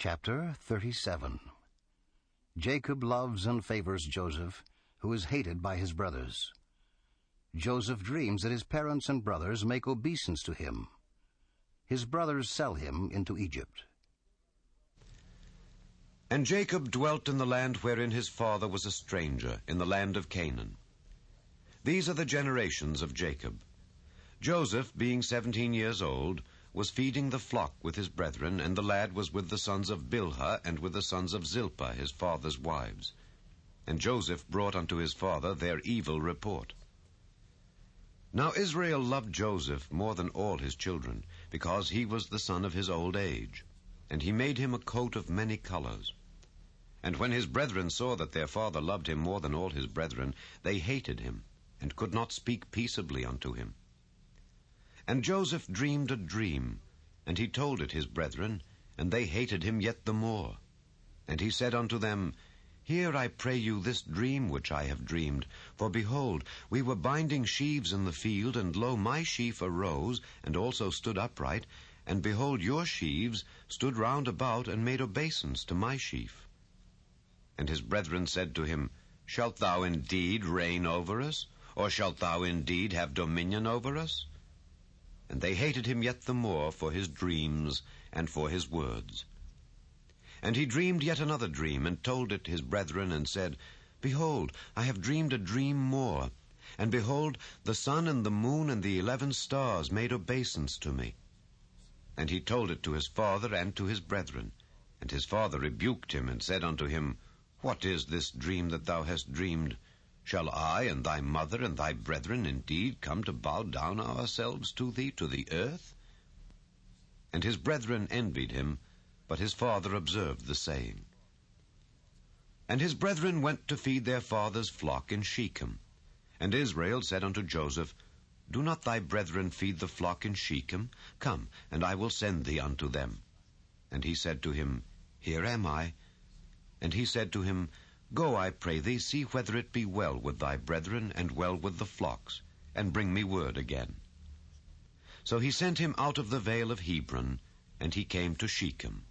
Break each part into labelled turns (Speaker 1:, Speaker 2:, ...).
Speaker 1: Chapter 37. Jacob loves and favors Joseph, who is hated by his brothers. Joseph dreams that his parents and brothers make obeisance to him. His brothers sell him into Egypt.
Speaker 2: And Jacob dwelt in the land wherein his father was a stranger, in the land of Canaan. These are the generations of Jacob. Joseph, being 17 years old, was feeding the flock with his brethren, and the lad was with the sons of Bilhah and with the sons of Zilpah, his father's wives. And Joseph brought unto his father their evil report. Now Israel loved Joseph more than all his children, because he was the son of his old age. And he made him a coat of many colors. And when his brethren saw that their father loved him more than all his brethren, they hated him, and could not speak peaceably unto him. And Joseph dreamed a dream, and he told it his brethren, and they hated him yet the more. And he said unto them, Hear, I pray you, this dream which I have dreamed. For behold, we were binding sheaves in the field, and lo, my sheaf arose, and also stood upright, and behold, your sheaves stood round about, and made obeisance to my sheaf. And his brethren said to him, Shalt thou indeed reign over us? Or shalt thou indeed have dominion over us? And they hated him yet the more for his dreams and for his words. And he dreamed yet another dream, and told it his brethren, and said, Behold, I have dreamed a dream more. And behold, the sun and the moon and the 11 stars made obeisance to me. And he told it to his father and to his brethren. And his father rebuked him, and said unto him, What is this dream that thou hast dreamed? Shall I and thy mother and thy brethren indeed come to bow down ourselves to thee to the earth? And his brethren envied him, but his father observed the saying. And his brethren went to feed their father's flock in Shechem. And Israel said unto Joseph, Do not thy brethren feed the flock in Shechem? Come, and I will send thee unto them. And he said to him, Here am I. And he said to him, Go, I pray thee, see whether it be well with thy brethren, and well with the flocks, and bring me word again. So he sent him out of the vale of Hebron, and he came to Shechem.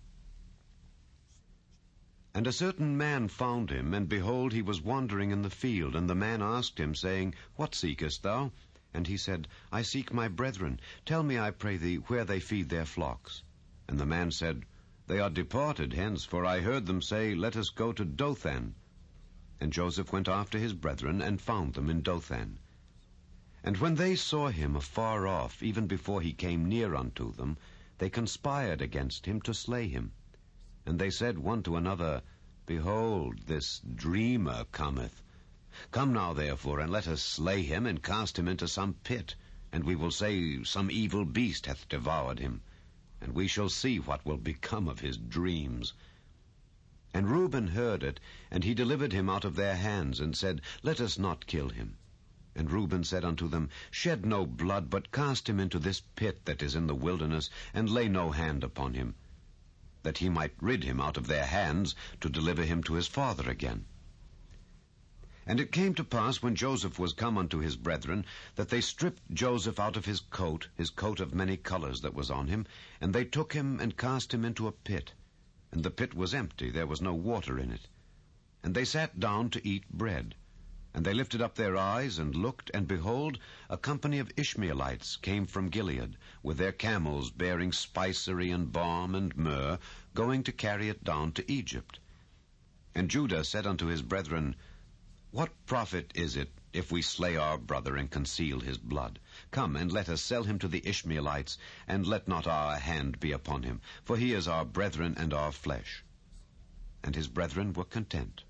Speaker 2: And a certain man found him, and behold, he was wandering in the field. And the man asked him, saying, What seekest thou? And he said, I seek my brethren. Tell me, I pray thee, where they feed their flocks. And the man said, They are departed hence, for I heard them say, Let us go to Dothan. And Joseph went after his brethren, and found them in Dothan. And when they saw him afar off, even before he came near unto them, they conspired against him to slay him. And they said one to another, Behold, this dreamer cometh. Come now, therefore, and let us slay him, and cast him into some pit, and we will say, Some evil beast hath devoured him, and we shall see what will become of his dreams. And Reuben heard it, and he delivered him out of their hands, and said, Let us not kill him. And Reuben said unto them, Shed no blood, but cast him into this pit that is in the wilderness, and lay no hand upon him, that he might rid him out of their hands, to deliver him to his father again. And it came to pass, when Joseph was come unto his brethren, that they stripped Joseph out of his coat of many colors that was on him, and they took him and cast him into a pit. And the pit was empty, there was no water in it. And they sat down to eat bread. And they lifted up their eyes, and looked, and behold, a company of Ishmaelites came from Gilead, with their camels bearing spicery and balm and myrrh, going to carry it down to Egypt. And Judah said unto his brethren, What profit is it, if we slay our brother and conceal his blood? Come, and let us sell him to the Ishmaelites, and let not our hand be upon him, for he is our brethren and our flesh. And his brethren were content.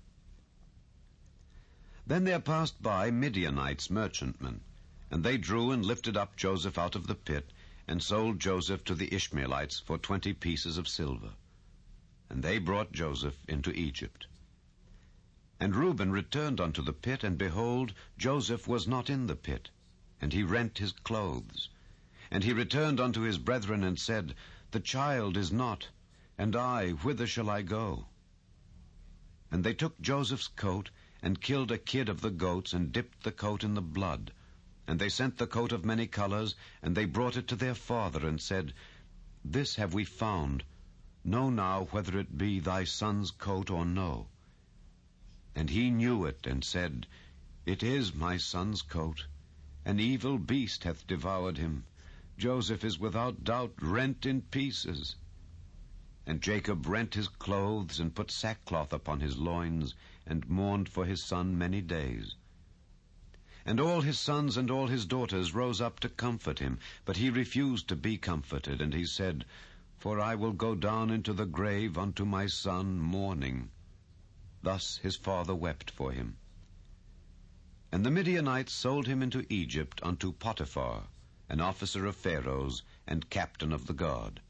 Speaker 2: Then there passed by Midianites merchantmen, and they drew and lifted up Joseph out of the pit, and sold Joseph to the Ishmaelites for 20 pieces of silver. And they brought Joseph into Egypt. And Reuben returned unto the pit, and behold, Joseph was not in the pit, and he rent his clothes. And he returned unto his brethren, and said, The child is not, and I, whither shall I go? And they took Joseph's coat, and killed a kid of the goats, and dipped the coat in the blood. And they sent the coat of many colors, and they brought it to their father, and said, This have we found. Know now whether it be thy son's coat or no. And he knew it, and said, It is my son's coat. An evil beast hath devoured him. Joseph is without doubt rent in pieces. And Jacob rent his clothes, and put sackcloth upon his loins, and mourned for his son many days. And all his sons and all his daughters rose up to comfort him, but he refused to be comforted, and he said, For I will go down into the grave unto my son mourning. Thus his father wept for him. And the Midianites sold him into Egypt unto Potiphar, an officer of Pharaoh's, and captain of the guard.